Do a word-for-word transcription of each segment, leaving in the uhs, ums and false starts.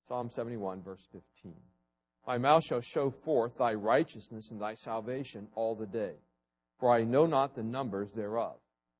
Psalm seventy-one, verse fifteen. My mouth shall show forth thy righteousness and thy salvation all the day, for I know not the numbers thereof.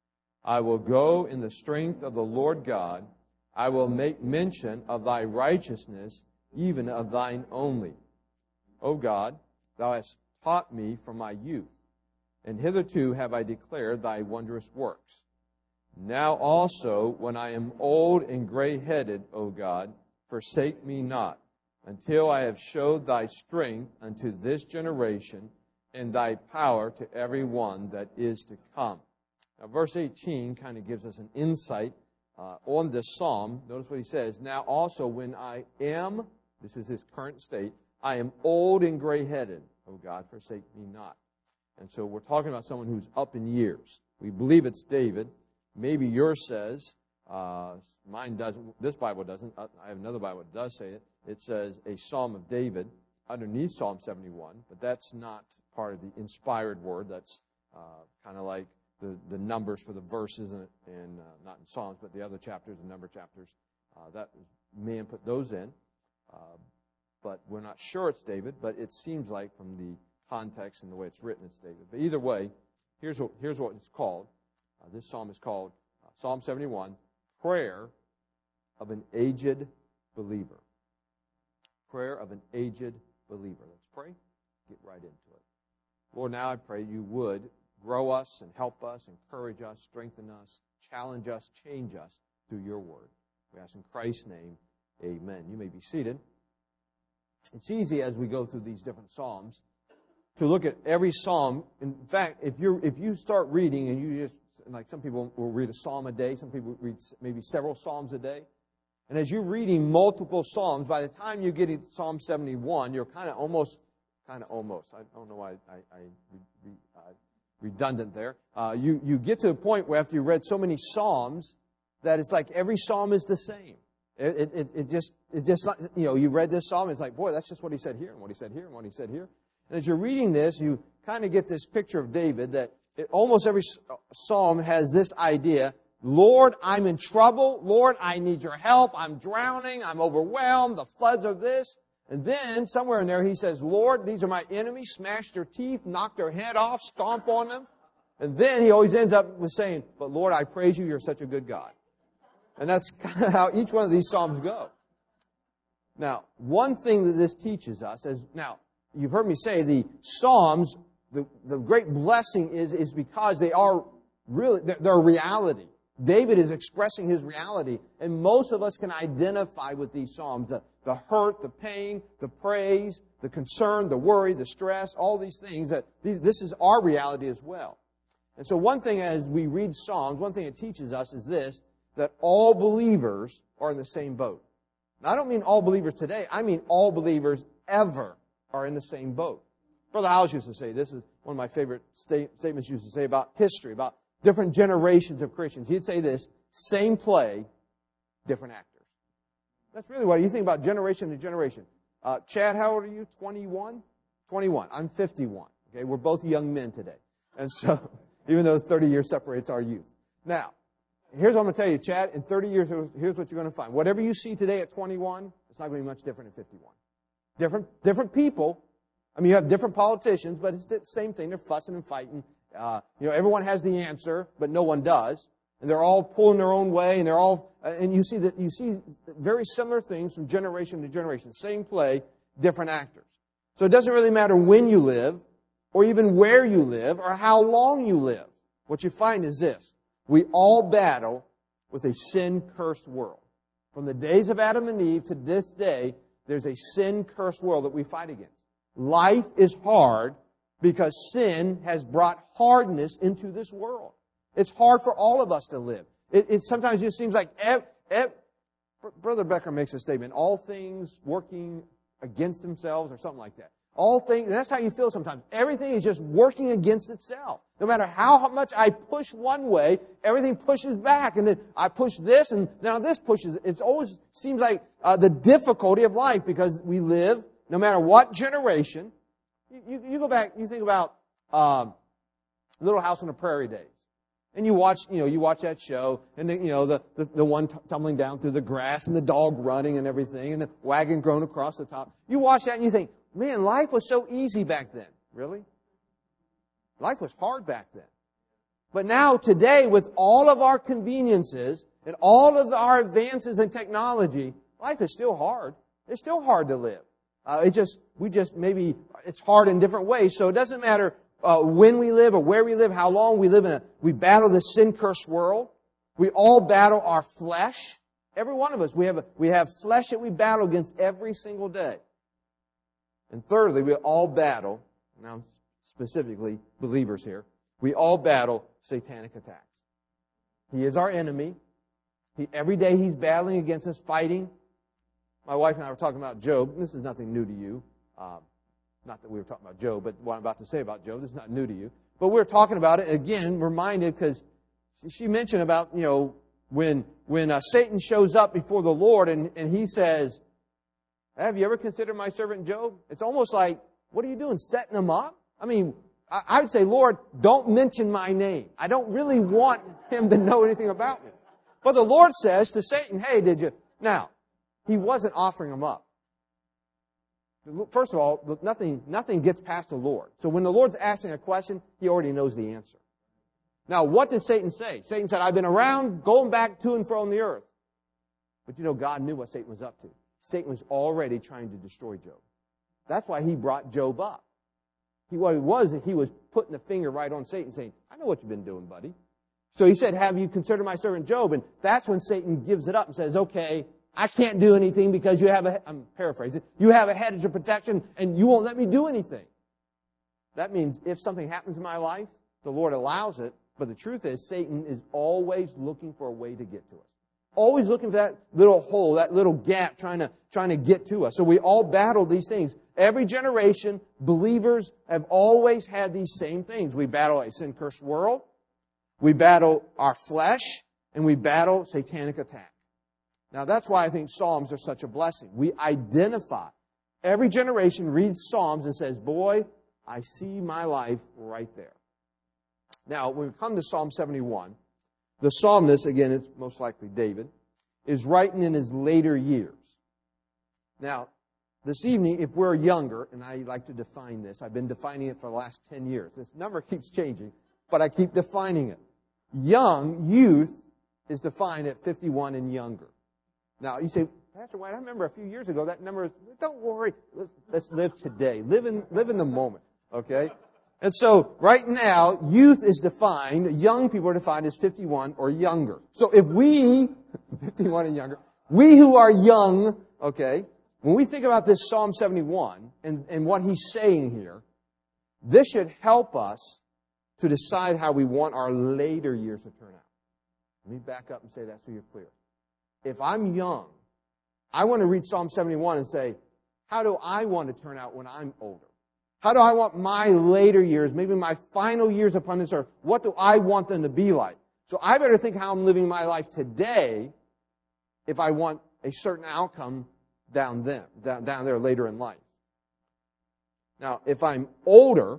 I will go in the strength of the Lord God. I will make mention of thy righteousness, even of thine only. O God, thou hast taught me from my youth, and hitherto have I declared thy wondrous works. Now also, when I am old and gray-headed, O God, forsake me not, until I have showed thy strength unto this generation, and thy power to every one that is to come. Now, verse eighteen kind of gives us an insight uh, on this psalm. Notice what he says. Now also, when I am, this is his current state, I am old and gray-headed, O God, forsake me not. And so we're talking about someone who's up in years. We believe it's David. Maybe yours says, uh, mine doesn't, this Bible doesn't. I have another Bible that does say it. It says a Psalm of David underneath Psalm seventy-one, but that's not part of the inspired word. That's uh, kind of like the, the numbers for the verses, in, in uh, not in Psalms, but the other chapters, the number chapters. Uh, that man put those in. Uh, but we're not sure it's David, but it seems like from the context and the way it's written, it's David. But either way, here's what, here's what it's called. Uh, this psalm is called uh, Psalm seventy-one, Prayer of an Aged Believer. Prayer of an aged believer. Let's pray. Get right into it. Lord, now I pray you would grow us and help us, encourage us, strengthen us, challenge us, change us through your word. We ask in Christ's name, amen. You may be seated. It's easy as we go through these different psalms to look at every psalm. In fact, if you if you start reading and you just, like some people will read a psalm a day, some people read maybe several psalms a day. And as you're reading multiple psalms, by the time you get to Psalm seventy-one, you're kind of almost, kind of almost, I don't know why I, I, I uh, redundant there. Uh, you, you get to a point where after you read so many psalms that it's like every psalm is the same. It, it, it just, it just, you know, you read this psalm, it's like, boy, that's just what he said here, and what he said here, and what he said here. And as you're reading this, you kind of get this picture of David that it, almost every psalm has this idea. Lord, I'm in trouble. Lord, I need your help. I'm drowning. I'm overwhelmed. The floods are this. And then somewhere in there he says, Lord, these are my enemies. Smash their teeth, knock their head off, stomp on them. And then he always ends up with saying, but Lord, I praise you. You're such a good God. And that's kind of how each one of these psalms go. Now, one thing that this teaches us is, now, you've heard me say the psalms, the, the great blessing is, is because they are really, they're, they're reality. David is expressing his reality, and most of us can identify with these psalms. The, the hurt, the pain, the praise, the concern, the worry, the stress, all these things, that these, this is our reality as well. And so one thing as we read psalms, one thing it teaches us is this, that all believers are in the same boat. Now, I don't mean all believers today, I mean all believers ever are in the same boat. Brother Howells used to say, this is one of my favorite state, statements he used to say about history, about different generations of Christians. He'd say this, same play, different actors. That's really what you think about generation to generation. Uh, Chad, how old are you? twenty-one? twenty-one. I'm fifty-one. Okay, we're both young men today. And so, even though thirty years separates our youth. Now, here's what I'm going to tell you, Chad. In thirty years, here's what you're going to find. Whatever you see today at twenty-one, it's not going to be much different at fifty-one. Different, different people. I mean, you have different politicians, but it's the same thing. They're fussing and fighting. Uh, you know, everyone has the answer, but no one does, and they're all pulling their own way, and they're all, uh, and you see that you see very similar things from generation to generation. Same play, different actors. So it doesn't really matter when you live, or even where you live, or how long you live. What you find is this: we all battle with a sin-cursed world. From the days of Adam and Eve to this day, there's a sin-cursed world that we fight against. Life is hard, because sin has brought hardness into this world. It's hard for all of us to live. It, it sometimes just seems like, ev, ev, Brother Becker makes a statement, all things working against themselves or something like that. All things, and that's how you feel sometimes. Everything is just working against itself. No matter how much I push one way, everything pushes back. And then I push this, and now this pushes. It always seems like uh, the difficulty of life, because we live, no matter what generation. You, you, you go back, you think about um, Little House on the Prairie days. And you watch, you know, you watch that show, and the, you know, the, the, the one t- tumbling down through the grass, and the dog running and everything, and the wagon going across the top. You watch that and you think, man, life was so easy back then. Really? Life was hard back then. But now, today, with all of our conveniences and all of our advances in technology, life is still hard. It's still hard to live. Uh, it just, we just, maybe, it's hard in different ways. So it doesn't matter uh, when we live or where we live, how long we live in a, we battle this sin-cursed world. We all battle our flesh. Every one of us, we have, a, we have flesh that we battle against every single day. And thirdly, we all battle, now specifically believers here, we all battle satanic attacks. He is our enemy. He, every day he's battling against us, fighting. My wife and I were talking about Job. This is nothing new to you. Um, not that we were talking about Job, but what I'm about to say about Job, this is not new to you. But we were talking about it, again, reminded, because she mentioned about, you know, when when uh, Satan shows up before the Lord and, and he says, have you ever considered my servant Job? It's almost like, what are you doing, setting him up? I mean, I, I would say, Lord, don't mention my name. I don't really want him to know anything about me. But the Lord says to Satan, hey, did you... Now, he wasn't offering him up. First of all, nothing, nothing gets past the Lord. So when the Lord's asking a question, he already knows the answer. Now, what did Satan say? Satan said, I've been around, going back to and fro on the earth. But you know, God knew what Satan was up to. Satan was already trying to destroy Job. That's why he brought Job up. He, what it was, he was putting the finger right on Satan, saying, I know what you've been doing, buddy. So he said, have you considered my servant Job? And that's when Satan gives it up and says, okay, I can't do anything because you have a, I'm paraphrasing, you have a hedge of protection and you won't let me do anything. That means if something happens in my life, the Lord allows it, but the truth is Satan is always looking for a way to get to us. Always looking for that little hole, that little gap, trying to, trying to get to us. So we all battle these things. Every generation, believers have always had these same things. We battle a sin-cursed world, we battle our flesh, and we battle satanic attack. Now, that's why I think Psalms are such a blessing. We identify. Every generation reads Psalms and says, boy, I see my life right there. Now, when we come to Psalm seventy-one, the psalmist, again, it's most likely David, is writing in his later years. Now, this evening, if we're younger, and I like to define this, I've been defining it for the last ten years. This number keeps changing, but I keep defining it. Young, youth, is defined at fifty-one and younger. Now, you say, Pastor White, I remember a few years ago that number, don't worry, let's, let's live today. Live in, live in the moment, okay? And so, right now, youth is defined, young people are defined as fifty-one or younger. So if we, fifty-one and younger, we who are young, okay, when we think about this Psalm seventy-one and, and what he's saying here, this should help us to decide how we want our later years to turn out. Let me back up and say that so you're clear. If I'm young, I want to read Psalm seventy-one and say, how do I want to turn out when I'm older? How do I want my later years, maybe my final years upon this earth, what do I want them to be like? So I better think how I'm living my life today if I want a certain outcome down there, down, down there later in life. Now, if I'm older,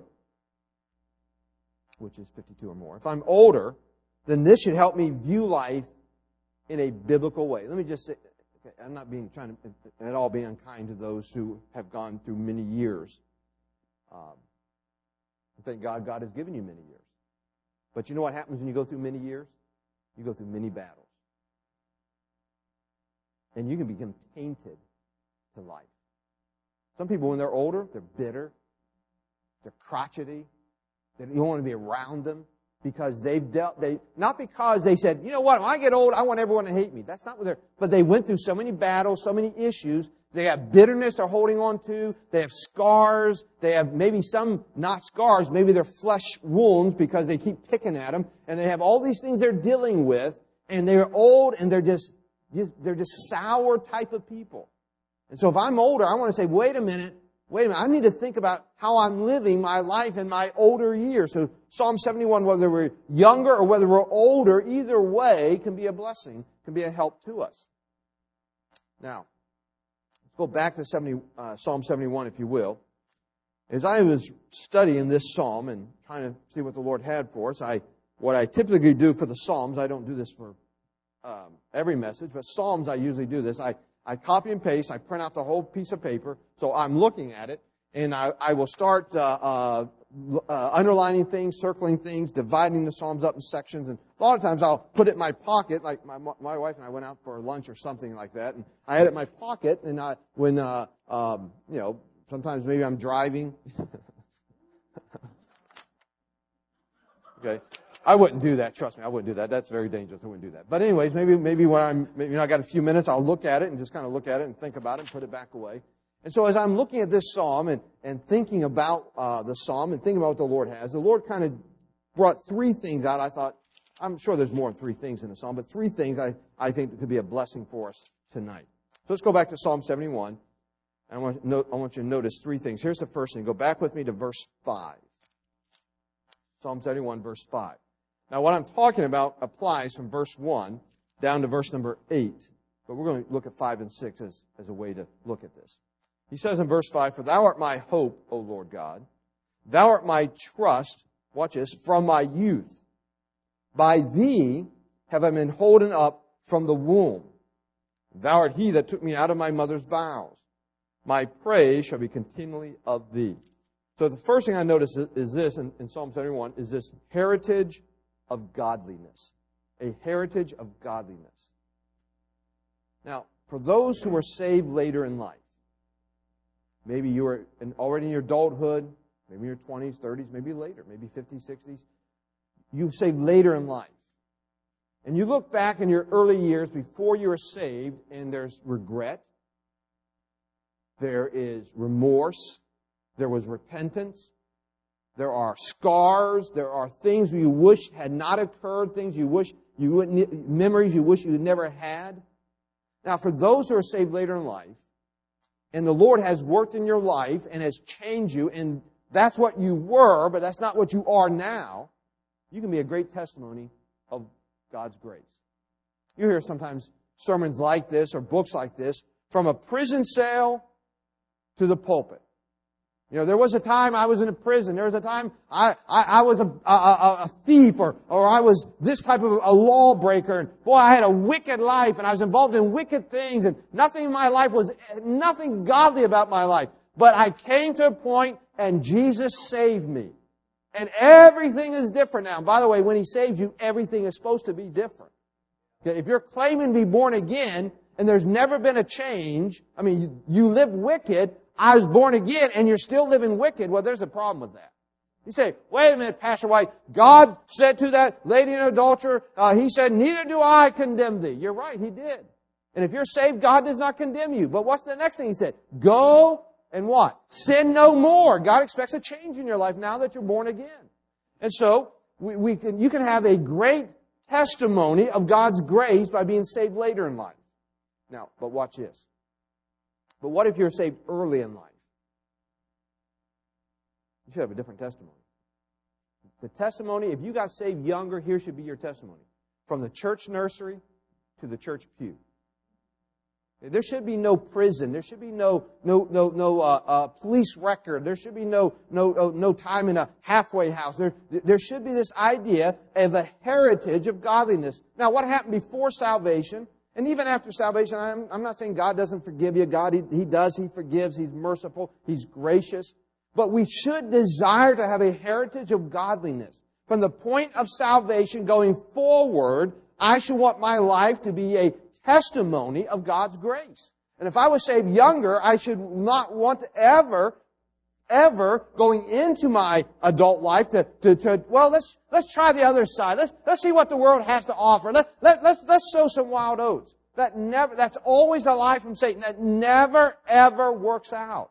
which is fifty-two or more, if I'm older, then this should help me view life in a biblical way. Let me just say, okay, I'm not being trying to at all be unkind to those who have gone through many years. Um, thank God God has given you many years. But you know what happens when you go through many years? You go through many battles. And you can become tainted to life. Some people, when they're older, they're bitter, they're crotchety, they don't want to be around them because they've dealt, they, not because they said, you know what, when I get old, I want everyone to hate me. That's not what they're, but they went through so many battles, so many issues. They have bitterness they're holding on to. They have scars. They have maybe some not scars. Maybe they're flesh wounds because they keep picking at them. And they have all these things they're dealing with. And they're old and they're just, just they're just sour type of people. And so if I'm older, I want to say, wait a minute, wait a minute. I need to think about how I'm living my life in my older years. So Psalm seventy-one, whether we're younger or whether we're older, either way can be a blessing, can be a help to us. Now, let's go back to seventy, uh, Psalm seventy-one, if you will. As I was studying this psalm and trying to see what the Lord had for us, I what I typically do for the Psalms, I don't do this for um, every message, but Psalms I usually do this. I, I copy and paste, I print out the whole piece of paper, so I'm looking at it, and I, I will start uh, uh, uh, underlining things, circling things, dividing the Psalms up in sections, and a lot of times I'll put it in my pocket, like my my wife and I went out for lunch or something like that, and I had it in my pocket, and I, when, uh, um, you know, sometimes maybe I'm driving. Okay. I wouldn't do that. Trust me, I wouldn't do that. That's very dangerous. I wouldn't do that. But anyways, maybe maybe when I'm maybe you know, I got a few minutes, I'll look at it and just kind of look at it and think about it and put it back away. And so as I'm looking at this psalm and, and thinking about uh, the psalm and thinking about what the Lord has, the Lord kind of brought three things out. I thought, I'm sure there's more than three things in the psalm, but three things I, I think that could be a blessing for us tonight. So let's go back to Psalm seventy-one. And I want, no, I want you to notice three things. Here's the first thing. Go back with me to verse five. Psalm seventy-one, verse five. Now, what I'm talking about applies from verse one down to verse number eight. But we're going to look at five and six as, as a way to look at this. He says in verse five, "For thou art my hope, O Lord God. Thou art my trust," watch this, "from my youth. By thee have I been holden up from the womb. Thou art he that took me out of my mother's bowels. My praise shall be continually of thee." So the first thing I notice is this in, in Psalm seventy-one, is this heritage of godliness. A heritage of godliness. Now, for those who were saved later in life, maybe you were in, already in your adulthood, maybe in your twenties, thirties, maybe later, maybe fifties, sixties, you were saved later in life. And you look back in your early years before you were saved, and there's regret, there is remorse, there was repentance, there are scars, there are things you wish had not occurred, things you wish you wouldn't, memories you wish you had never had. Now, for those who are saved later in life, and the Lord has worked in your life and has changed you, and that's what you were, but that's not what you are now, you can be a great testimony of God's grace. You hear sometimes sermons like this or books like this, from a prison cell to the pulpit. You know, there was a time I was in a prison. There was a time I, I, I was a, a, a thief or, or I was this type of a lawbreaker. And boy, I had a wicked life and I was involved in wicked things and nothing in my life was, nothing godly about my life. But I came to a point and Jesus saved me. And everything is different now. And by the way, when He saves you, everything is supposed to be different. Okay, if you're claiming to be born again and there's never been a change, I mean, you, you live wicked, I was born again, and you're still living wicked, well, there's a problem with that. You say, wait a minute, Pastor White, God said to that lady in adulterer, uh, He said, neither do I condemn thee. You're right, He did. And if you're saved, God does not condemn you. But what's the next thing He said? Go and what? Sin no more. God expects a change in your life now that you're born again. And so, we, we can, you can have a great testimony of God's grace by being saved later in life. Now, but watch this. But what if you're saved early in life? You should have a different testimony. The testimony, if you got saved younger, here should be your testimony. From the church nursery to the church pew. There should be no prison. There should be no no no no uh, uh, police record. There should be no no uh, no time in a halfway house. There there should be this idea of a heritage of godliness. Now, what happened before salvation? And even after salvation, I'm, I'm not saying God doesn't forgive you. God, he, he does. He forgives. He's merciful. He's gracious. But we should desire to have a heritage of godliness. From the point of salvation going forward, I should want my life to be a testimony of God's grace. And if I was saved younger, I should not want to ever, ever going into my adult life to, to, to well, let's, let's try the other side. Let's, let's see what the world has to offer. Let, let, let's, let's sow some wild oats. That never, that's always a lie from Satan. That never, ever works out.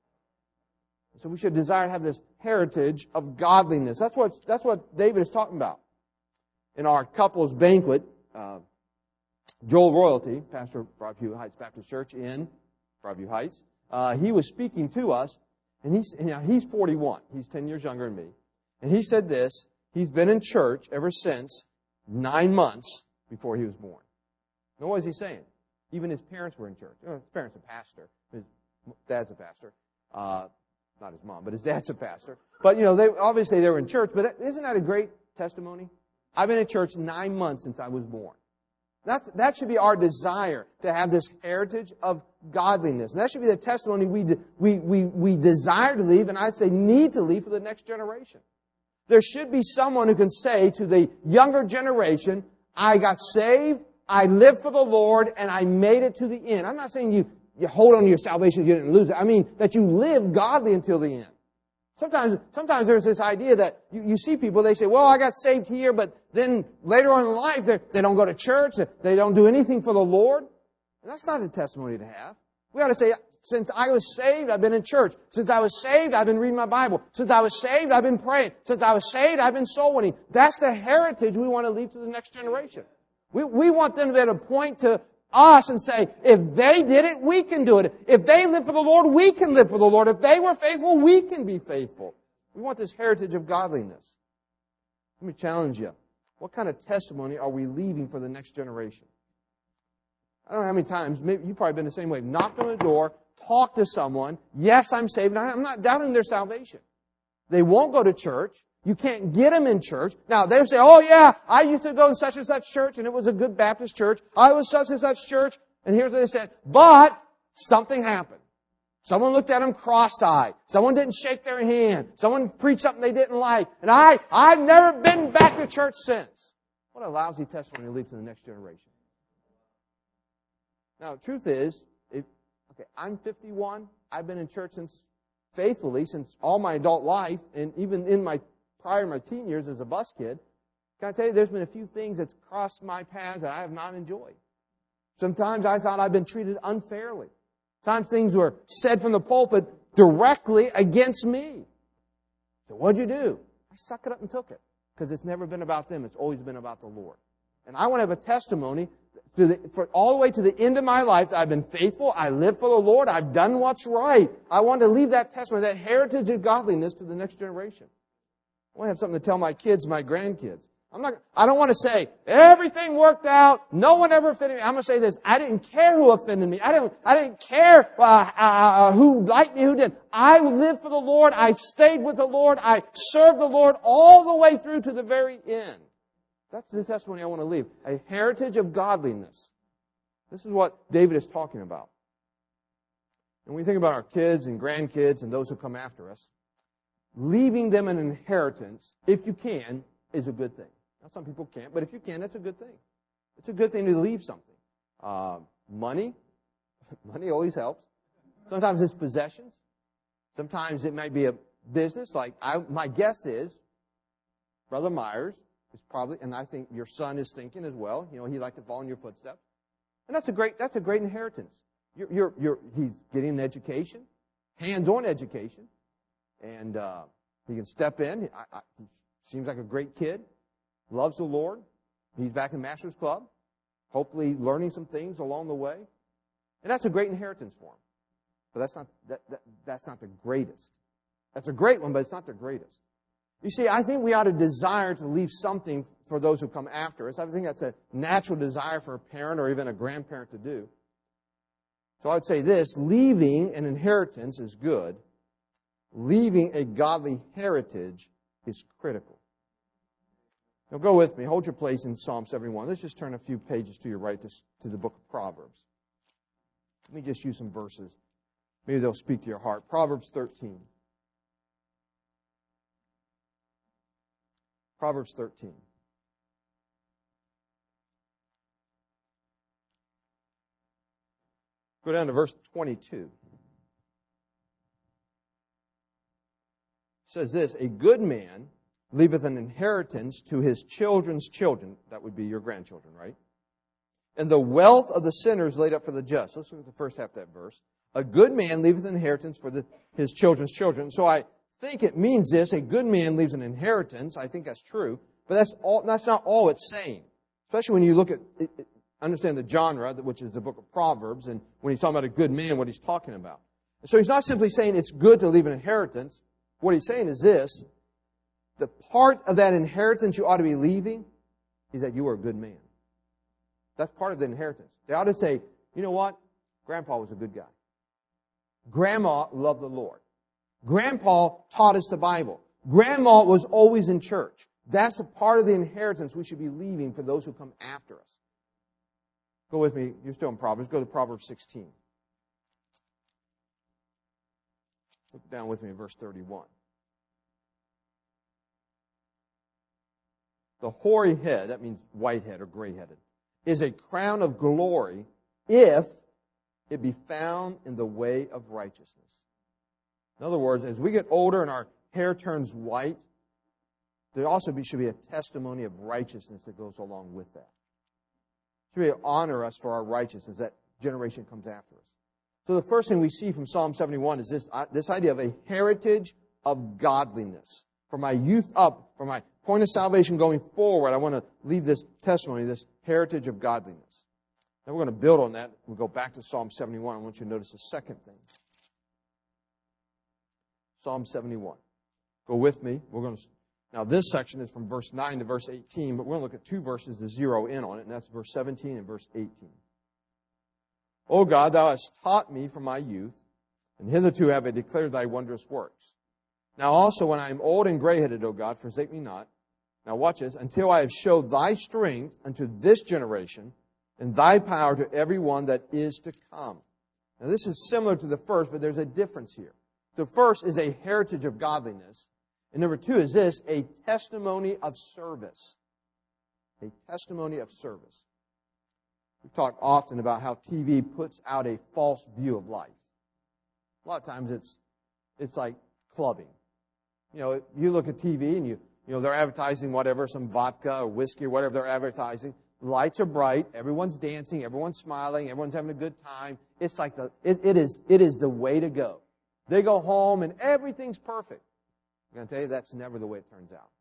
So we should desire to have this heritage of godliness. That's what, that's what David is talking about. In our couples banquet, uh, Joel Royalty, pastor of Broadview Heights Baptist Church in Broadview Heights, uh, he was speaking to us. And he's, you know, he's forty-one. He's ten years younger than me. And he said this, he's been in church ever since nine months before he was born. Now, what is he saying? Even his parents were in church. You know, his parents are a pastor. His dad's a pastor. Uh, not his mom, but his dad's a pastor. But, you know, they obviously they were in church. But isn't that a great testimony? I've been in church nine months since I was born. That's, that should be our desire, to have this heritage of godliness. And that should be the testimony we, de, we, we, we desire to leave, and I'd say need to leave for the next generation. There should be someone who can say to the younger generation, I got saved, I lived for the Lord, and I made it to the end. I'm not saying you, you hold on to your salvation, you didn't lose it. I mean that you live godly until the end. Sometimes, sometimes there's this idea that you, you see people, they say, well, I got saved here, but then later on in life, they don't go to church, they don't do anything for the Lord. And that's not a testimony to have. We ought to say, since I was saved, I've been in church. Since I was saved, I've been reading my Bible. Since I was saved, I've been praying. Since I was saved, I've been soul winning. That's the heritage we want to leave to the next generation. We, we want them to be able to point to us and say, if they did it, we can do it. If they live for the Lord, we can live for the Lord. If they were faithful, we can be faithful. We want this heritage of godliness. Let me challenge you. What kind of testimony are we leaving for the next generation? I don't know how many times, maybe you've probably been the same way, knocked on the door, talked to someone, yes, I'm saved, I'm not doubting their salvation. They won't go to church. You can't get them in church. Now, they'll say, oh yeah, I used to go in such and such church, and it was a good Baptist church. I was such and such church, and here's what they said. But something happened. Someone looked at them cross-eyed. Someone didn't shake their hand. Someone preached something they didn't like. And I, I've never been back to church since. What a lousy testimony to leave to the next generation. Now, the truth is, if, okay, I'm fifty-one. I've been in church since, faithfully, since all my adult life, and even in my prior to my teen years as a bus kid. Can I tell you, there's been a few things that's crossed my paths that I have not enjoyed. Sometimes I thought I've been treated unfairly. Sometimes things were said from the pulpit directly against me. So what'd you do? I sucked it up and took it. Because it's never been about them. It's always been about the Lord. And I want to have a testimony to the, for all the way to the end of my life that I've been faithful, I live for the Lord, I've done what's right. I want to leave that testimony, that heritage of godliness to the next generation. I want to have something to tell my kids, my grandkids. I'm not, I don't want to say, everything worked out, no one ever offended me. I'm going to say this, I didn't care who offended me. I didn't, I didn't care uh, uh, who liked me, who didn't. I lived for the Lord, I stayed with the Lord, I served the Lord all the way through to the very end. That's the testimony I want to leave. A heritage of godliness. This is what David is talking about. And when we think about our kids and grandkids and those who come after us, leaving them an inheritance, if you can, is a good thing. Now, some people can't, but if you can, that's a good thing. It's a good thing to leave something. Uh, money, money always helps. Sometimes it's possessions. Sometimes it might be a business. Like I, my guess is, Brother Myers is probably, and I think your son is thinking as well. You know, he'd like to follow in your footsteps, and that's a great, that's a great inheritance. You're, you're, you're he's getting an education, hands-on education. And uh, he can step in. I, I, he seems like a great kid. Loves the Lord. He's back in Master's Club. Hopefully learning some things along the way. And that's a great inheritance for him. But that's not, that, that, that's not the greatest. That's a great one, but it's not the greatest. You see, I think we ought to desire to leave something for those who come after us. I think that's a natural desire for a parent or even a grandparent to do. So I would say this, leaving an inheritance is good. Leaving a godly heritage is critical. Now go with me. Hold your place in Psalm seventy-one. Let's just turn a few pages to your right to, to the book of Proverbs. Let me just use some verses. Maybe they'll speak to your heart. Proverbs thirteen. Proverbs thirteen. Go down to verse twenty-two. Says this, a good man leaveth an inheritance to his children's children. That would be your grandchildren, right? And the wealth of the sinner is laid up for the just. Let's look at the first half of that verse. A good man leaveth an inheritance for the, his children's children. So I think it means this, a good man leaves an inheritance. I think that's true. But that's all, that's not all it's saying. Especially when you look at, it, it, understand the genre, which is the book of Proverbs, and when he's talking about a good man, what he's talking about. So he's not simply saying it's good to leave an inheritance. What he's saying is this, the part of that inheritance you ought to be leaving is that you are a good man. That's part of the inheritance. They ought to say, you know what? Grandpa was a good guy. Grandma loved the Lord. Grandpa taught us the Bible. Grandma was always in church. That's a part of the inheritance we should be leaving for those who come after us. Go with me. You're still in Proverbs. Go to Proverbs sixteen. Look down with me in verse thirty-one. The hoary head, that means white-head or gray-headed, is a crown of glory if it be found in the way of righteousness. In other words, as we get older and our hair turns white, there also be, should be a testimony of righteousness that goes along with that. It should be honor us for our righteousness. That generation comes after us. So the first thing we see from Psalm seventy-one is this, uh, this idea of a heritage of godliness. From my youth up, from my point of salvation going forward, I want to leave this testimony, this heritage of godliness. Now we're going to build on that. We'll go back to Psalm seventy-one. I want you to notice the second thing. Psalm seventy-one. Go with me. We're going to. Now this section is from verse nine to verse eighteen, but we're going to look at two verses to zero in on it, and that's verse seventeen and verse eighteen. O God, thou hast taught me from my youth, and hitherto have I declared thy wondrous works. Now also when I am old and gray-headed, O God, forsake me not. Now watch this, until I have showed thy strength unto this generation, and thy power to every one that is to come. Now this is similar to the first, but there's a difference here. The first is a heritage of godliness. And number two is this, a testimony of service. A testimony of service. We've talked often about how T V puts out a false view of life. A lot of times it's it's like clubbing. You know, you look at T V and you, you know, they're advertising whatever, some vodka or whiskey or whatever they're advertising. The lights are bright, everyone's dancing, everyone's smiling, everyone's having a good time. It's like the, it, it is, it is the way to go. They go home and everything's perfect. I'm going to tell you that's never the way it turns out.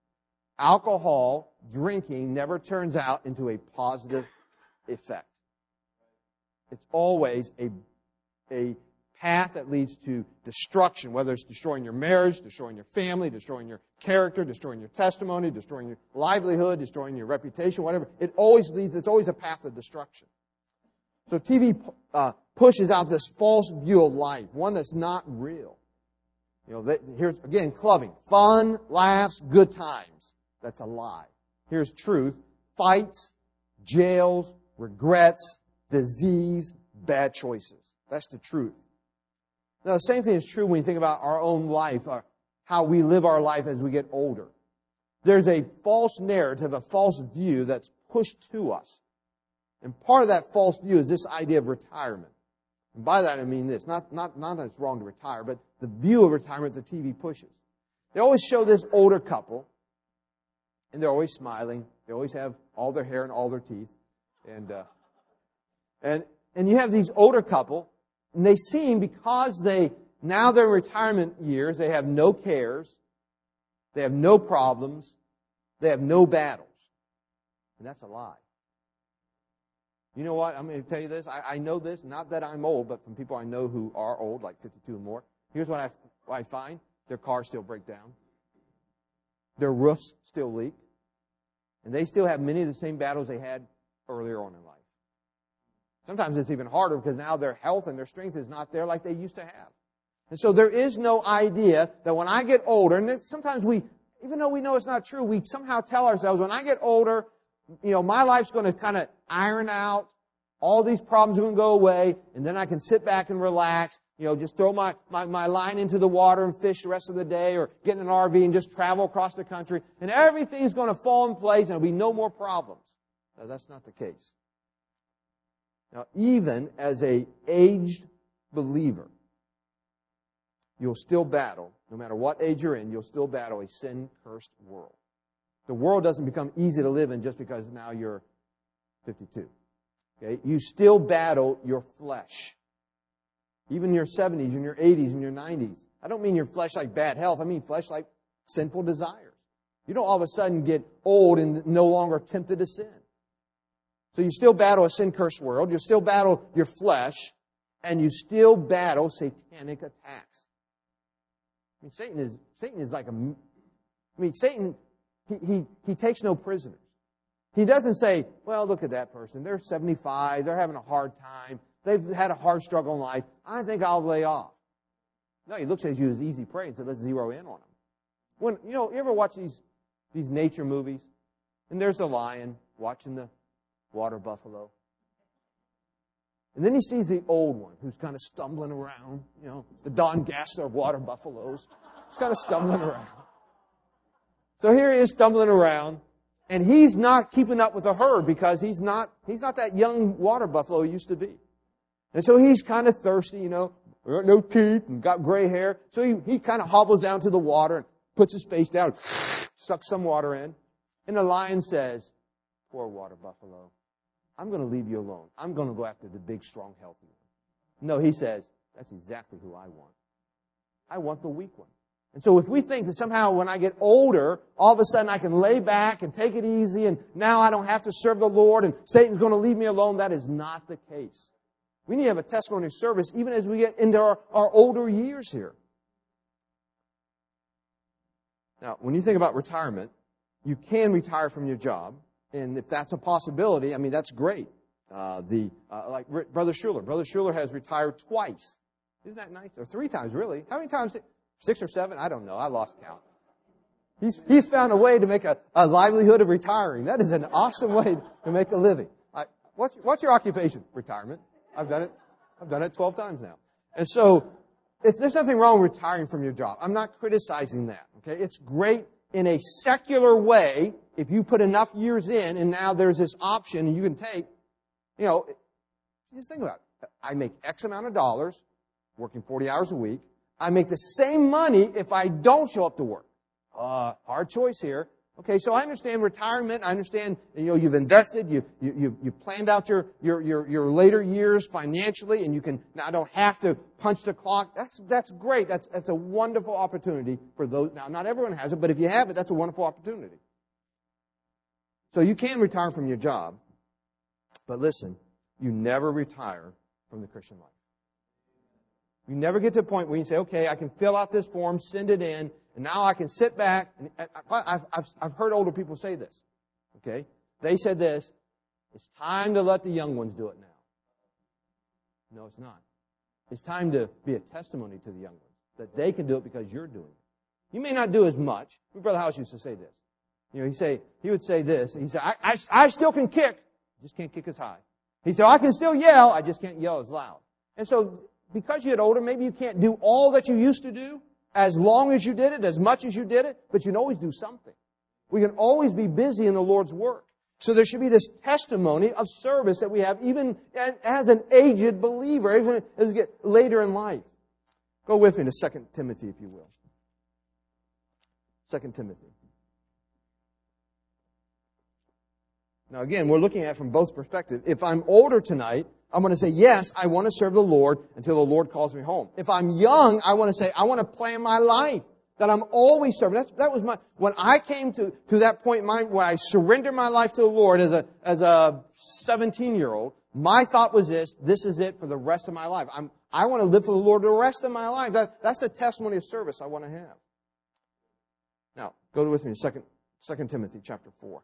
Alcohol, drinking, never turns out into a positive effect. It's always a, a path that leads to destruction, whether it's destroying your marriage, destroying your family, destroying your character, destroying your testimony, destroying your livelihood, destroying your reputation, whatever. It always leads, it's always a path of destruction. So T V uh, pushes out this false view of life, one that's not real. You know, they, here's, again, clubbing. Fun, laughs, good times. That's a lie. Here's truth. Fights, jails, regrets, disease, bad choices. That's the truth. Now, the same thing is true when you think about our own life, our, how we live our life as we get older. There's a false narrative, a false view that's pushed to us. And part of that false view is this idea of retirement. And by that I mean this, not, not, not that it's wrong to retire, but the view of retirement the T V pushes. They always show this older couple, and they're always smiling. They always have all their hair and all their teeth. And, uh, and, and you have these older couple, and they seem, because they, now they're in retirement years, they have no cares, they have no problems, they have no battles. And that's a lie. You know what? I'm going to tell you this. I, I know this, not that I'm old, but from people I know who are old, like fifty-two and more. Here's what I, what I find. Their cars still break down. Their roofs still leak. And they still have many of the same battles they had earlier on in life. Sometimes it's even harder because now their health and their strength is not there like they used to have. And so there is no idea that when I get older, and sometimes we, even though we know it's not true, we somehow tell ourselves, when I get older, you know, my life's going to kind of iron out. All these problems are going to go away, and then I can sit back and relax, you know, just throw my, my, my line into the water and fish the rest of the day, or get in an R V and just travel across the country, and everything's going to fall in place, and there'll be no more problems. Now, that's not the case. Now, even as a aged believer, you'll still battle, no matter what age you're in, you'll still battle a sin-cursed world. The world doesn't become easy to live in just because now you're fifty-two. Okay? You still battle your flesh. Even in your seventies, in your eighties, in your nineties. I don't mean your flesh like bad health. I mean flesh like sinful desires. You don't all of a sudden get old and no longer tempted to sin. So you still battle a sin-cursed world. You still battle your flesh. And you still battle satanic attacks. I mean, Satan is, Satan is like a... I mean, Satan... He, he, he takes no prisoners. He doesn't say, well, look at that person. They're seventy-five. They're having a hard time. They've had a hard struggle in life. I think I'll lay off. No, he looks at you as easy prey and says, let's zero in on them. When, you know, you ever watch these these nature movies. And there's a lion watching the water buffalo. And then he sees the old one who's kind of stumbling around, you know, the Don Gassner of water buffaloes. He's kind of stumbling around. So here he is stumbling around, and he's not keeping up with the herd because he's not he's not that young water buffalo he used to be. And so he's kind of thirsty, you know, no teeth and got gray hair. So he, he kind of hobbles down to the water and puts his face down, sucks some water in. And the lion says, poor water buffalo, I'm going to leave you alone. I'm going to go after the big, strong, healthy one. No, he says, that's exactly who I want. I want the weak one. And so if we think that somehow when I get older, all of a sudden I can lay back and take it easy and now I don't have to serve the Lord and Satan's going to leave me alone, that is not the case. We need to have a testimony service even as we get into our, our older years here. Now, when you think about retirement, you can retire from your job. And if that's a possibility, I mean, that's great. Uh, the uh, like Brother Schuller. Brother Schuller has retired twice. Isn't that nice? Or three times, really. How many times? Did, six or seven? I don't know. I lost count. He's, he's found a way to make a, a livelihood of retiring. That is an awesome way to make a living. I, what's, what's your occupation? Retirement. I've done it. I've done it twelve times now. And so, if there's nothing wrong with retiring from your job. I'm not criticizing that. Okay, it's great in a secular way if you put enough years in, and now there's this option you can take. You know, just think about it. I make X amount of dollars working forty hours a week. I make the same money if I don't show up to work. Uh, hard choice here. Okay, so I understand retirement. I understand, you know, you've invested, you you you, you planned out your, your your your later years financially, and you can now don't have to punch the clock. That's that's great. That's that's a wonderful opportunity for those. Now, not everyone has it, but if you have it, that's a wonderful opportunity. So you can retire from your job, but listen, you never retire from the Christian life. You never get to a point where you say, okay, I can fill out this form, send it in, and now I can sit back. And I've, I've, I've heard older people say this. Okay? They said this, it's time to let the young ones do it now. No, it's not. It's time to be a testimony to the young ones, that they can do it because you're doing it. You may not do as much. My brother House used to say this. You know, he say he would say this. He said, I, I, I still can kick, just can't kick as high. He said, I can still yell, I just can't yell as loud. And so, because you get older, maybe you can't do all that you used to do, as long as you did it, as much as you did it, but you can always do something. We can always be busy in the Lord's work. So there should be this testimony of service that we have even as an aged believer, even as we get later in life. Go with me to Second Timothy, if you will. Second Timothy. Now again, we're looking at it from both perspectives. If I'm older tonight, I'm going to say, yes, I want to serve the Lord until the Lord calls me home. If I'm young, I want to say, I want to plan my life, that I'm always serving. That's, that was my, when I came to, to that point in my, when I surrendered my life to the Lord as a, as a seventeen-year-old, my thought was this, this is it for the rest of my life. I'm, I want to live for the Lord the rest of my life. That, that's the testimony of service I want to have. Now, go with me to Second, Second Timothy chapter four.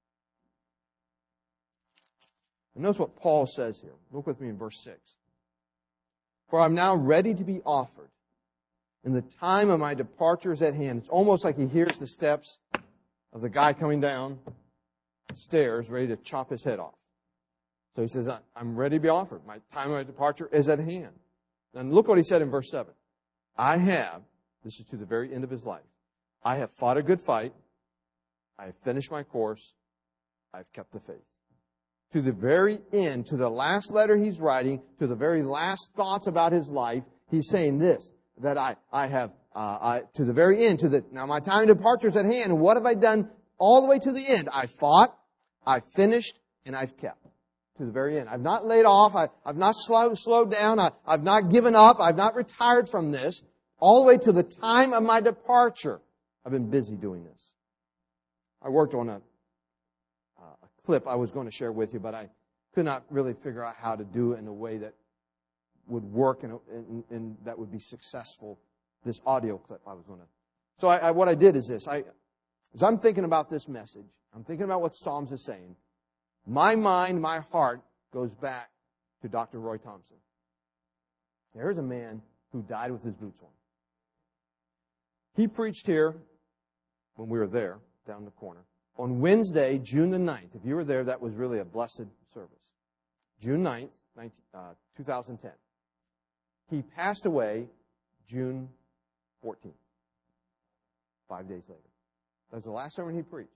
And notice what Paul says here. Look with me in verse six. For I'm now ready to be offered, and the time of my departure is at hand. It's almost like he hears the steps of the guy coming down the stairs, ready to chop his head off. So he says, I'm ready to be offered. My time of my departure is at hand. And look what he said in verse seven. I have, this is to the very end of his life, I have fought a good fight. I have finished my course. I have kept the faith. To the very end, to the last letter he's writing, to the very last thoughts about his life, he's saying this, that I, I have, uh, I, to the very end, to the, now my time of departure is at hand, and what have I done all the way to the end? I fought, I finished, and I've kept. To the very end. I've not laid off, I, I've not slowed, slowed down, I, I've not given up, I've not retired from this. All the way to the time of my departure, I've been busy doing this. I worked on a clip I was going to share with you, but I could not really figure out how to do it in a way that would work and, and, and that would be successful. This audio clip I was going to. So I, I, what I did is this. I, as I'm thinking about this message, I'm thinking about what Psalms is saying. My mind, my heart goes back to Doctor Roy Thompson. There's a man who died with his boots on. He preached here when we were there. down the corner. On Wednesday, June the ninth, if you were there, that was really a blessed service. June ninth, two thousand ten. He passed away June fourteenth, five days later. That was the last sermon he preached.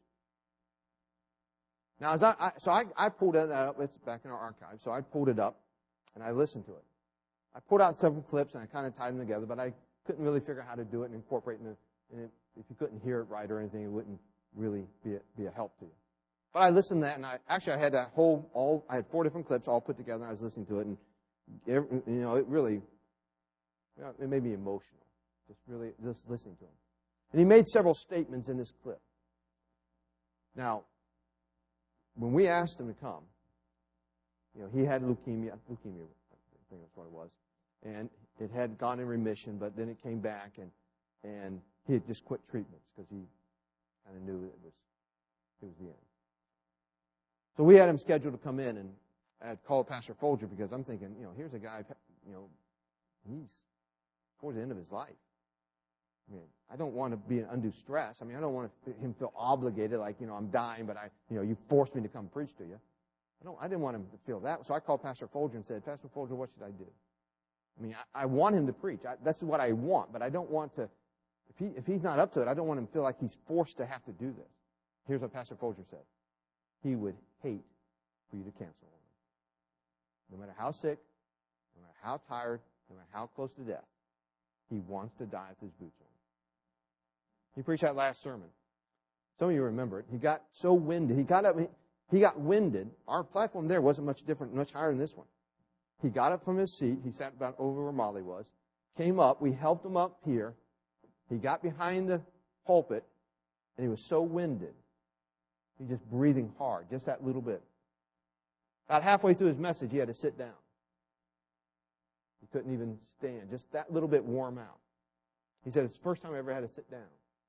Now, as I, I so I, I pulled that up. It's back in our archive. So I pulled it up, and I listened to it. I pulled out several clips, and I kind of tied them together, but I couldn't really figure out how to do it and incorporate it. And it, if you couldn't hear it right or anything, it wouldn't really be a, be a help to you. But I listened to that, and I actually I had that whole all I had four different clips all put together, and I was listening to it, and every, you know it really you know, it made me emotional, just really just listening to him. And he made several statements in this clip. Now, when we asked him to come, you know, he had leukemia, leukemia, I think that's what it was, and it had gone in remission, but then it came back, and and he had just quit treatments because he kind of knew it was it was the end. So we had him scheduled to come in, and I had called Pastor Folger because I'm thinking, you know, here's a guy, you know, he's towards the end of his life. I mean, I don't want to be an undue stress. I mean, I don't want him to feel obligated, like, you know, I'm dying, but I, you know, you forced me to come preach to you. I don't. I didn't want him to feel that. So I called Pastor Folger and said, Pastor Folger, what should I do? I mean, I, I want him to preach. I, that's what I want, but I don't want to. If he if he's not up to it, I don't want him to feel like he's forced to have to do this. Here's what Pastor Folger said. He would hate for you to cancel on him. No matter how sick, no matter how tired, no matter how close to death, he wants to die with his boots on. He preached that last sermon. Some of you remember it. He got so winded. He got up. He got winded. Our platform there wasn't much different, much higher than this one. He got up from his seat. He sat about over where Molly was. Came up. We helped him up here. He got behind the pulpit, and he was so winded. He just breathing hard, just that little bit. About halfway through his message, he had to sit down. He couldn't even stand. Just that little bit warm out. He said, it's the first time I ever had to sit down.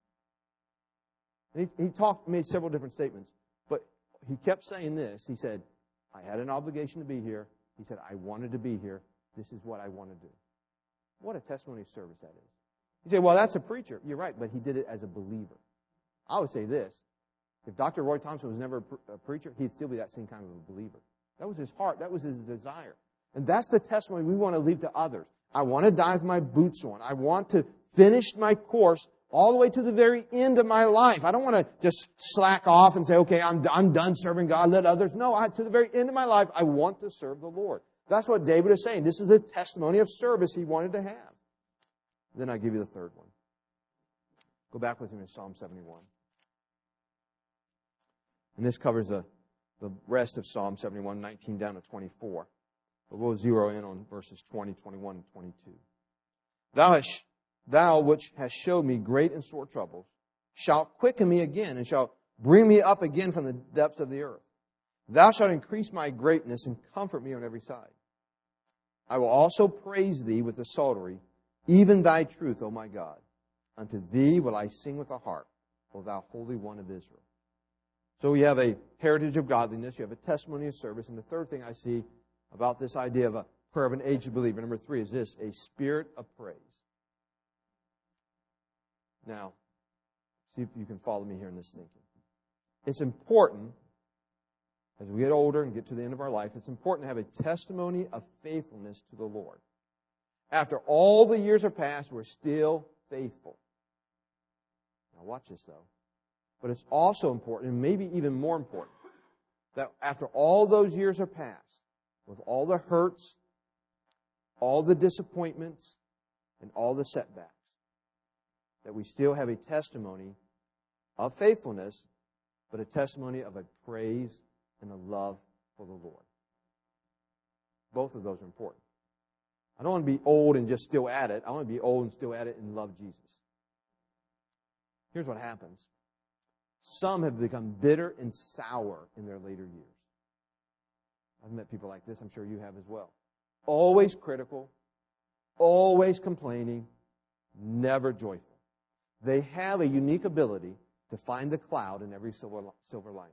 And he, he talked, made several different statements, but he kept saying this. He said, I had an obligation to be here. He said, I wanted to be here. This is what I want to do. What a testimony of service that is. You say, well, that's a preacher. You're right, but he did it as a believer. I would say this. If Doctor Roy Thompson was never a preacher, he'd still be that same kind of a believer. That was his heart. That was his desire. And that's the testimony we want to leave to others. I want to die with my boots on. I want to finish my course all the way to the very end of my life. I don't want to just slack off and say, okay, I'm, I'm done serving God, let others. No, I, to the very end of my life, I want to serve the Lord. That's what David is saying. This is the testimony of service he wanted to have. Then I give you the third one. Go back with me to Psalm seventy-one. And this covers the, the rest of Psalm seventy-one, nineteen down to twenty-four. But we'll zero in on verses twenty, twenty-one, and twenty-two. Thou, hast, thou which hast showed me great and sore troubles, shalt quicken me again, and shalt bring me up again from the depths of the earth. Thou shalt increase my greatness, and comfort me on every side. I will also praise thee with the psaltery, even thy truth, O my God. Unto thee will I sing with a harp, O thou Holy One of Israel. So we have a heritage of godliness, you have a testimony of service, and the third thing I see about this idea of a prayer of an aged believer, number three, is this, a spirit of praise. Now, see if you can follow me here in this thinking. It's important, as we get older and get to the end of our life, it's important to have a testimony of faithfulness to the Lord. After all the years have passed, we're still faithful. Now watch this, though. But it's also important, and maybe even more important, that after all those years are passed, with all the hurts, all the disappointments, and all the setbacks, that we still have a testimony of faithfulness, but a testimony of a praise and a love for the Lord. Both of those are important. I don't want to be old and just still at it. I want to be old and still at it and love Jesus. Here's what happens. Some have become bitter and sour in their later years. I've met people like this. I'm sure you have as well. Always critical, always complaining, never joyful. They have a unique ability to find the cloud in every silver, silver lining.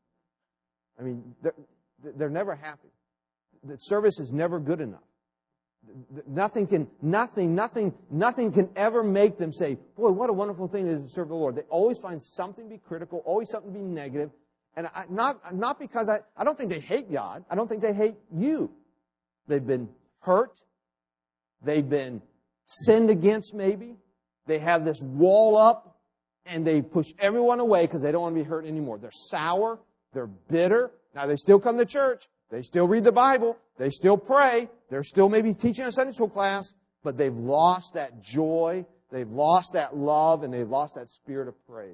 I mean, they're, they're never happy. The service is never good enough. Nothing can, nothing, nothing, nothing can ever make them say, boy, what a wonderful thing it is to serve the Lord. They always find something to be critical, always something to be negative. And I, not, not because I, I don't think they hate God. I don't think they hate you. They've been hurt. They've been sinned against maybe. They have this wall up and they push everyone away because they don't want to be hurt anymore. They're sour. They're bitter. Now they still come to church. They still read the Bible. They still pray. They're still maybe teaching a Sunday school class, but they've lost that joy. They've lost that love, and they've lost that spirit of praise.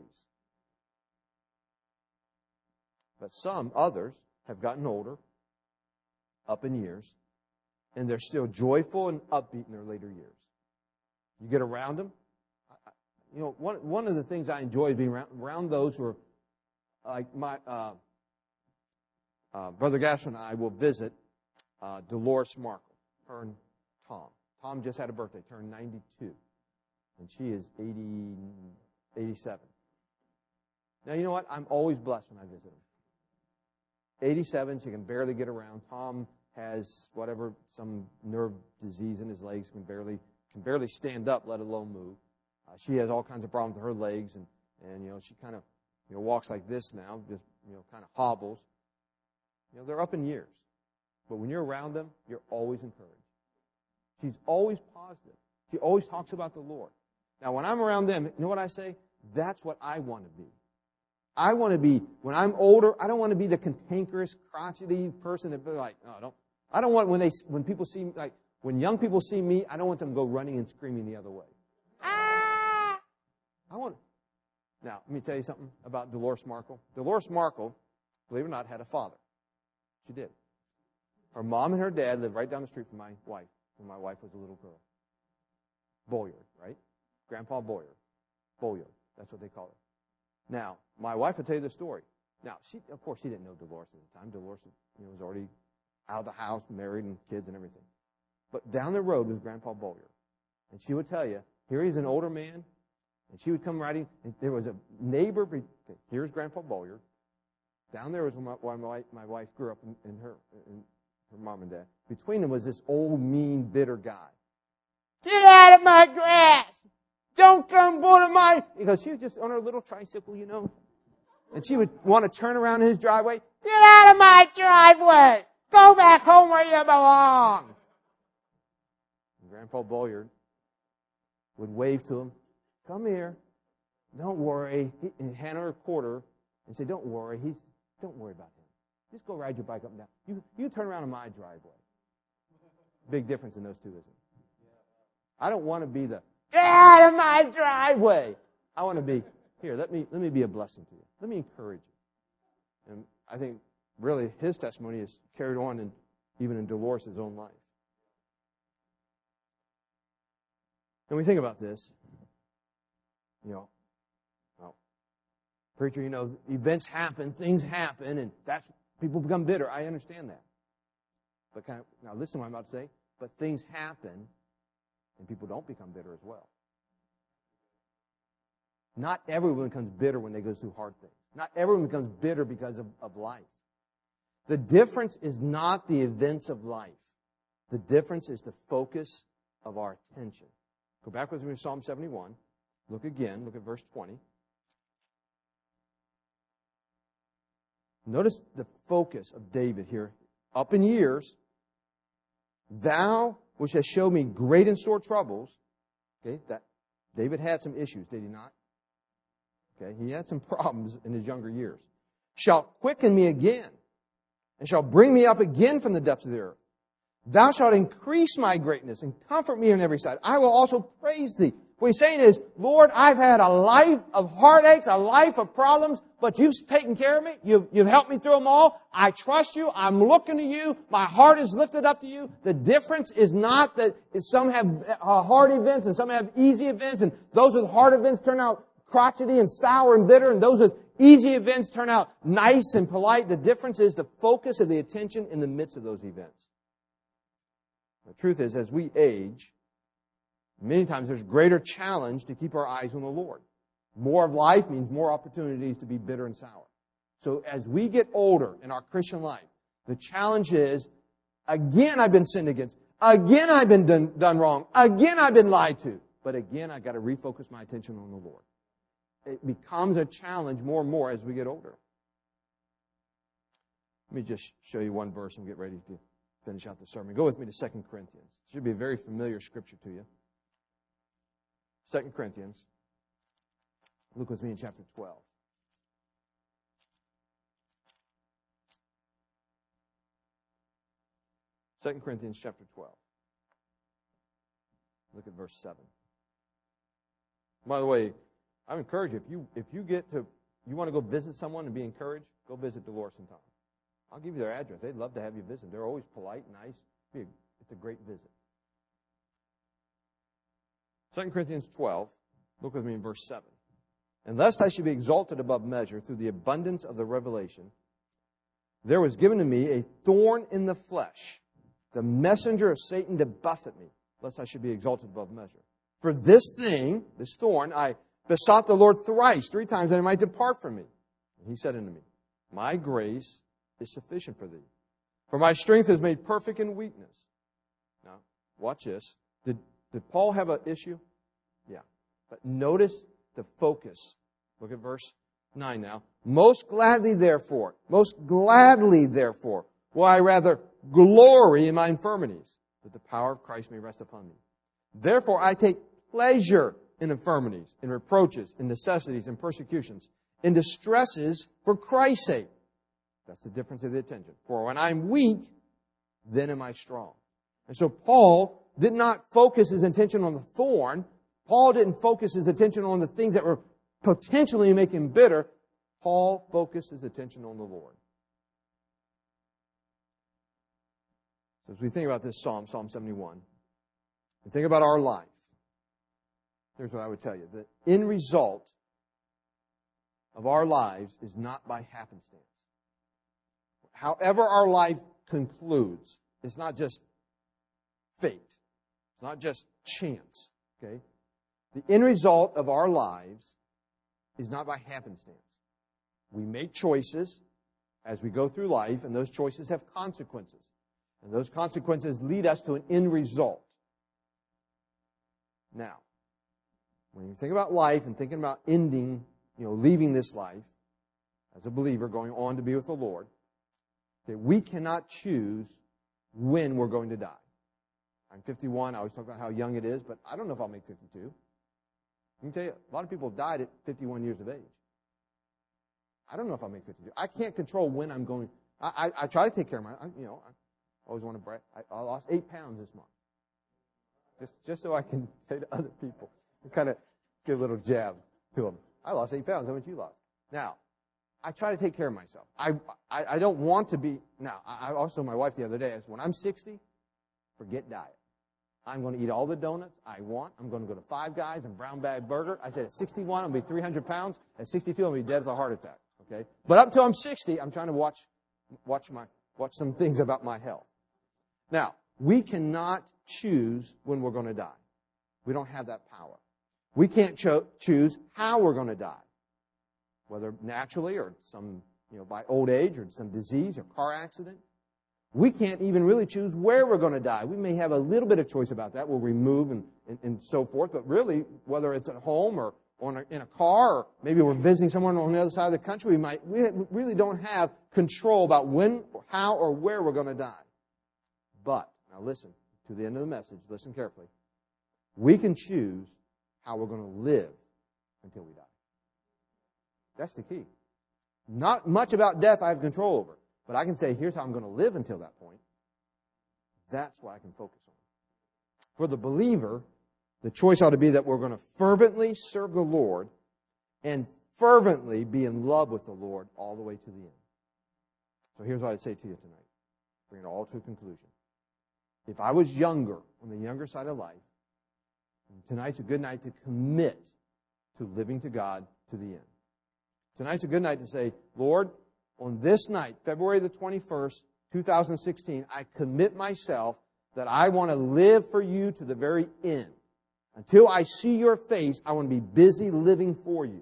But some, others, have gotten older, up in years, and they're still joyful and upbeat in their later years. You get around them. You know, one one of the things I enjoy is being around, around those who are like my uh, uh, Brother Gaston and I will visit uh, Dolores Markle, her and Tom. Tom just had a birthday, turned ninety-two, and she is eighty, eighty-seven. Now, you know what? I'm always blessed when I visit them. eighty-seven, she can barely get around. Tom has whatever, some nerve disease in his legs, can barely can barely stand up, let alone move. Uh, she has all kinds of problems with her legs, and, and you know, she kind of you know walks like this now, just you know kind of hobbles. You know, they're up in years. But when you're around them, you're always encouraged. She's always positive. She always talks about the Lord. Now, when I'm around them, you know what I say? That's what I want to be. I want to be, when I'm older, I don't want to be the cantankerous, crotchety person that be like, no, I don't. I don't want when they when people see me, like when young people see me, I don't want them to go running and screaming the other way. Ah! I want. Now, let me tell you something about Dolores Markle. Dolores Markle, believe it or not, had a father. She did. Her mom and her dad lived right down the street from my wife when my wife was a little girl. Boyard, right? Grandpa Boyard. Boyard. That's what they call it. Now, my wife will tell you the story. Now, she, of course, she didn't know Dolores at the time. Dolores you know, was already out of the house, married, and kids and everything. But down the road was Grandpa Boyard. And she would tell you, here he's an older man, and she would come riding, and there was a neighbor. Okay, here's Grandpa Boyard. Down there was where my, where my, my wife grew up, in, in her in her mom and dad. Between them was this old, mean, bitter guy. Get out of my grass! Don't come to my... Because she was just on her little tricycle, you know. And she would want to turn around in his driveway. Get out of my driveway! Go back home where you belong! And Grandpa Boyard would wave to him. Come here. Don't worry. He, and hand her a quarter and say, don't worry. He's, don't worry about him. Just go ride your bike up and down. You, you turn around in my driveway. Big difference in those two, isn't it? I don't want to be the, get out of my driveway. I want to be, here, let me let me be a blessing to you. Let me encourage you. And I think, really, his testimony is carried on in, even in Dolores' own life. When we think about this, you know, well, preacher, you know, events happen, things happen, and that's people become bitter. I understand that. But kind of, now listen to what I'm about to say. But things happen, and people don't become bitter as well. Not everyone becomes bitter when they go through hard things. Not everyone becomes bitter because of, of life. The difference is not the events of life. The difference is the focus of our attention. Go back with me to Psalm seventy-one. Look again. Look at verse twenty. Notice the focus of David here. Up in years, thou which has showed me great and sore troubles. Okay, that David had some issues, did he not? Okay, he had some problems in his younger years. Shall quicken me again, and shall bring me up again from the depths of the earth. Thou shalt increase my greatness and comfort me on every side. I will also praise thee. What he's saying is, Lord, I've had a life of heartaches, a life of problems, but you've taken care of me. You've, you've helped me through them all. I trust you. I'm looking to you. My heart is lifted up to you. The difference is not that some have uh, hard events and some have easy events, and those with hard events turn out crotchety and sour and bitter, and those with easy events turn out nice and polite. The difference is the focus of the attention in the midst of those events. The truth is, as we age, many times there's greater challenge to keep our eyes on the Lord. More of life means more opportunities to be bitter and sour. So as we get older in our Christian life, the challenge is, again I've been sinned against. Again, I've been done, done wrong. Again, I've been lied to. But again, I've got to refocus my attention on the Lord. It becomes a challenge more and more as we get older. Let me just show you one verse and get ready to finish out the sermon. Go with me to Second Corinthians. It should be a very familiar scripture to you. Second Corinthians. Look with me in chapter twelve. Second Corinthians chapter twelve. Look at verse seven. By the way, I encourage you, if you if you get to you want to go visit someone and be encouraged, go visit Dolores and Tom. I'll give you their address. They'd love to have you visit. They're always polite, nice. It's a great visit. Second Corinthians twelve, look with me in verse seven. And lest I should be exalted above measure through the abundance of the revelation, there was given to me a thorn in the flesh, the messenger of Satan to buffet me, lest I should be exalted above measure. For this thing, this thorn, I besought the Lord thrice, three times, that it might depart from me. And he said unto me, my grace is sufficient for thee, for my strength is made perfect in weakness. Now, watch this. Did, did Paul have an issue? Yeah. But notice the focus. Look at verse nine now. Most gladly, therefore, most gladly, therefore, will I rather glory in my infirmities, that the power of Christ may rest upon me. Therefore, I take pleasure in infirmities, in reproaches, in necessities, in persecutions, in distresses for Christ's sake. That's the difference of the attention. For when I'm weak, then am I strong. And so Paul did not focus his attention on the thorn. Paul didn't focus his attention on the things that were potentially making him bitter. Paul focused his attention on the Lord. So as we think about this psalm, Psalm seventy-one, and think about our life, here's what I would tell you. The end result of our lives is not by happenstance. However our life concludes, it's not just fate. It's not just chance. Okay? The end result of our lives is not by happenstance. We make choices as we go through life, and those choices have consequences. And those consequences lead us to an end result. Now, when you think about life and thinking about ending, you know, leaving this life as a believer, going on to be with the Lord, that we cannot choose when we're going to die. I'm fifty-one. I always talk about how young it is, but I don't know if I'll make fifty-two. I can tell you, a lot of people died at fifty-one years of age. I don't know if I'll make fifty-two. I can't control when I'm going. I, I, I try to take care of my, I, you know, I always want to brag. I, I lost eight pounds this month. Just, just so I can say to other people, and kind of give a little jab to them. I lost eight pounds. How much you lost? Now, I try to take care of myself. I, I, I don't want to be, now, I, I also, my wife the other day, I said, when I'm sixty, forget diet. I'm going to eat all the donuts I want. I'm going to go to Five Guys and Brown Bag Burger. I said at sixty-one, I'll be three hundred pounds. At sixty-two, I'll be dead of a heart attack. Okay? But up until I'm sixty, I'm trying to watch, watch my, watch some things about my health. Now, we cannot choose when we're going to die. We don't have that power. We can't cho- choose how we're going to die, whether naturally or some, you know, by old age or some disease or car accident. We can't even really choose where we're going to die. We may have a little bit of choice about that. We'll remove and, and, and so forth. But really, whether it's at home or on a, in a car, or maybe we're visiting someone on the other side of the country, we might we really don't have control about when, how, or where we're going to die. But, now listen to the end of the message. Listen carefully. We can choose how we're going to live until we die. That's the key. Not much about death I have control over. But I can say, here's how I'm going to live until that point. That's what I can focus on. For the believer, the choice ought to be that we're going to fervently serve the Lord and fervently be in love with the Lord all the way to the end. So here's what I'd say to you tonight. Bring it all to a conclusion. If I was younger, on the younger side of life, tonight's a good night to commit to living to God to the end. Tonight's a good night to say, Lord, on this night, February the twenty-first, two thousand sixteen, I commit myself that I want to live for you to the very end. Until I see your face, I want to be busy living for you.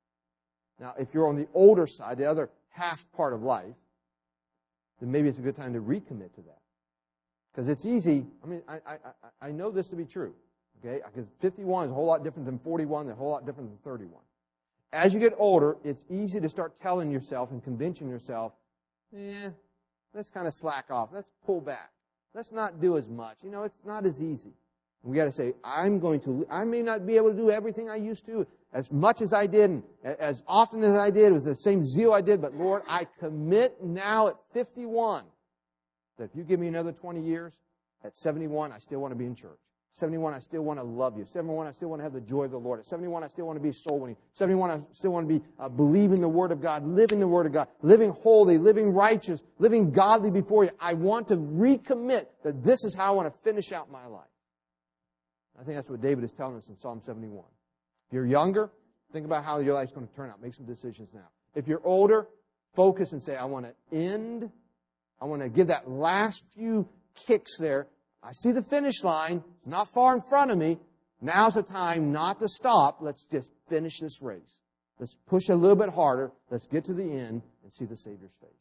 Now, if you're on the older side, the other half part of life, then maybe it's a good time to recommit to that. Because it's easy. I mean, I, I, I I know this to be true. Okay? Because fifty-one is a whole lot different than forty-one, and a whole lot different than thirty-one. As you get older, it's easy to start telling yourself and convincing yourself, eh, let's kind of slack off. Let's pull back. Let's not do as much. You know, it's not as easy. We got to say, I'm going to, I may not be able to do everything I used to, as much as I did, and as often as I did, with the same zeal I did, but Lord, I commit now at fifty-one that if you give me another twenty years, at seventy-one, I still want to be in church. seventy-one, I still want to love you. seventy-one, I still want to have the joy of the Lord. At seventy-one, I still want to be soul winning. seventy-one, I still want to be uh, believing the Word of God, living the Word of God, living holy, living righteous, living godly before you. I want to recommit that this is how I want to finish out my life. I think that's what David is telling us in Psalm seventy-one. If you're younger, think about how your life's going to turn out. Make some decisions now. If you're older, focus and say, I want to end. I want to give that last few kicks there. I see the finish line. It's not far in front of me. Now's the time not to stop. Let's just finish this race. Let's push a little bit harder. Let's get to the end and see the Savior's face.